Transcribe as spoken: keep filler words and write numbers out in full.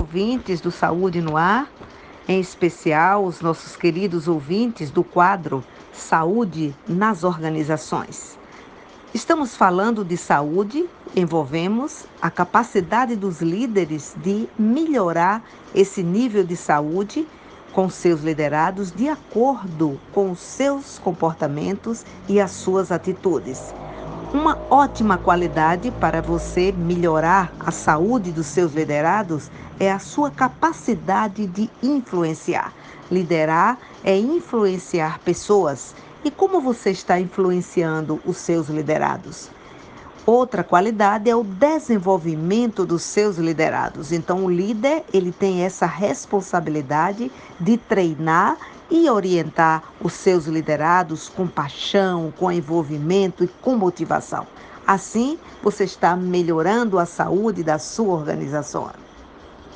ouvintes do Saúde no Ar, em especial os nossos queridos ouvintes do quadro Saúde nas Organizações. Estamos falando de saúde, envolvemos a capacidade dos líderes de melhorar esse nível de saúde com seus liderados de acordo com os seus comportamentos e as suas atitudes. Uma ótima qualidade para você melhorar a saúde dos seus liderados é a sua capacidade de influenciar. Liderar é influenciar pessoas. E como você está influenciando os seus liderados? Outra qualidade é o desenvolvimento dos seus liderados. Então, o líder, ele tem essa responsabilidade de treinar e orientar os seus liderados com paixão, com envolvimento e com motivação. Assim, você está melhorando a saúde da sua organização.